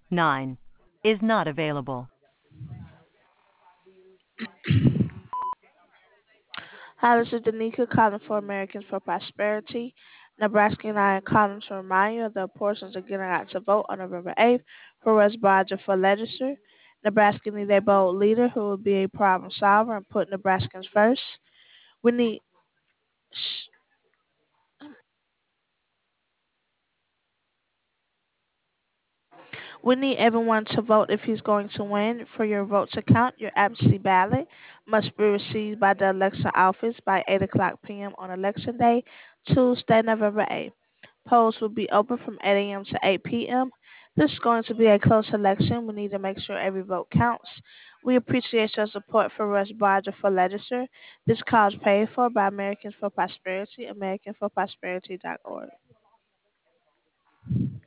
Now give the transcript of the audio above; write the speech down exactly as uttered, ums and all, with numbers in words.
nine is not available. Hi, this is Danica calling for Americans for Prosperity. Nebraska and I are calling to remind you of the importance of getting out to vote on November eighth for Russ Bodger for legislature. Nebraska needs a bold leader who will be a problem solver and put Nebraskans first. We need We need everyone to vote if he's going to win. For your vote to count, your absentee ballot must be received by the election office by eight o'clock p m on election day, Tuesday, November eighth. Polls will be open from eight a m to eight p m. This is going to be a close election. We need to make sure every vote counts. We appreciate your support for Russ Bodger for legislature. This cause paid for by Americans for Prosperity, american for prosperity dot org.